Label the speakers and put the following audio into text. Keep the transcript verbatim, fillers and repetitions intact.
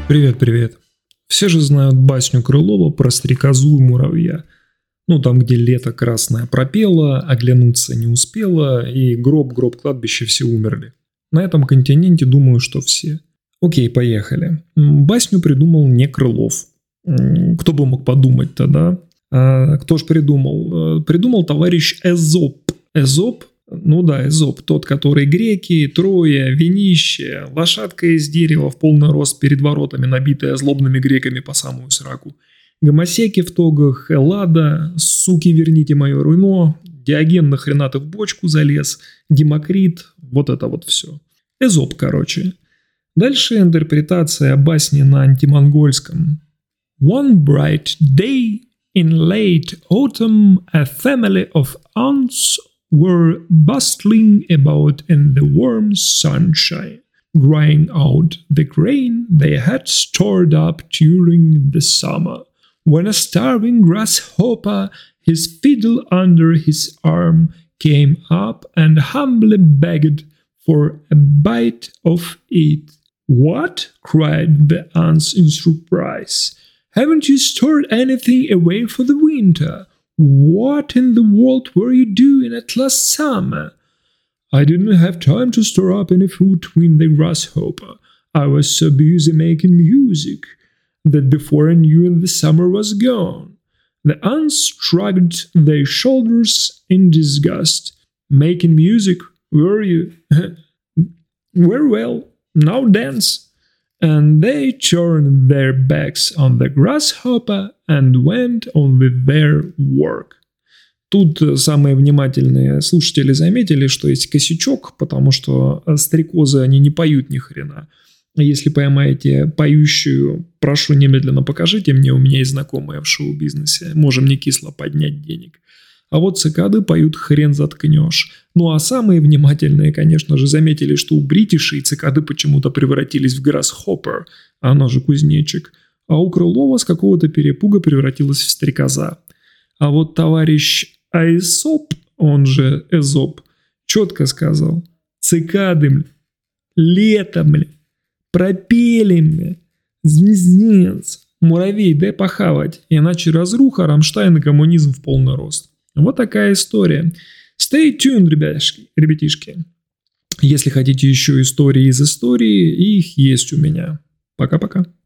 Speaker 1: Привет-привет. Все же знают басню Крылова про стрекозу и муравья. Ну, там, где лето красное пропело, оглянуться не успела, и гроб-гроб кладбища все умерли. На этом континенте думаю, что все. Окей, поехали. Басню придумал не Крылов. Кто бы мог подумать-то, да? А кто ж придумал? Придумал товарищ Эзоп. Эзоп? Ну да, Эзоп, тот, который греки, Троя, винище, лошадка из дерева в полный рост перед воротами, набитая злобными греками по самую сраку, гомосеки в тогах, Эллада, суки, верните мое руйно, Диоген нахрена ты в бочку залез, Демокрит, вот это вот все. Эзоп, короче. Дальше интерпретация басни на антимонгольском. One bright day in late autumn a family of ants were bustling about in the warm sunshine, drying out the grain they had stored up during the summer, when a starving grasshopper, his fiddle under his arm, came up and humbly begged for a bite of it. "What?" cried the ants in surprise. "Haven't you stored anything away for the winter? What in the world were you doing at last summer?" "I didn't have time to store up any food between the grasshopper. I was so busy making music that before I knew it the summer was gone." The ants shrugged their shoulders in disgust. "Making music, were you? Very well, now dance." And they turned their backs on the grasshopper and went on with their work. Тут самые внимательные слушатели заметили, что есть косячок, потому что стрекозы, они не поют ни хрена. Если поймаете поющую, прошу немедленно покажите мне, у меня есть знакомые в шоу-бизнесе, можем не кисло поднять денег. А вот цикады поют хрен заткнешь. Ну а самые внимательные, конечно же, заметили, что у бритишей цикады почему-то превратились в грассхоппер, оно же кузнечик, а у Крылова с какого-то перепуга превратилась в стрекоза. А вот товарищ Аэсоп, он же Эзоп, четко сказал: цикады, мля, лето, мля, пропели, мля, звездец, муравей, дай похавать, иначе разруха, Рамштайн и коммунизм в полный рост. Вот такая история. Stay tuned, ребятишки, ребятишки. Если хотите еще истории из истории, их есть у меня. Пока-пока.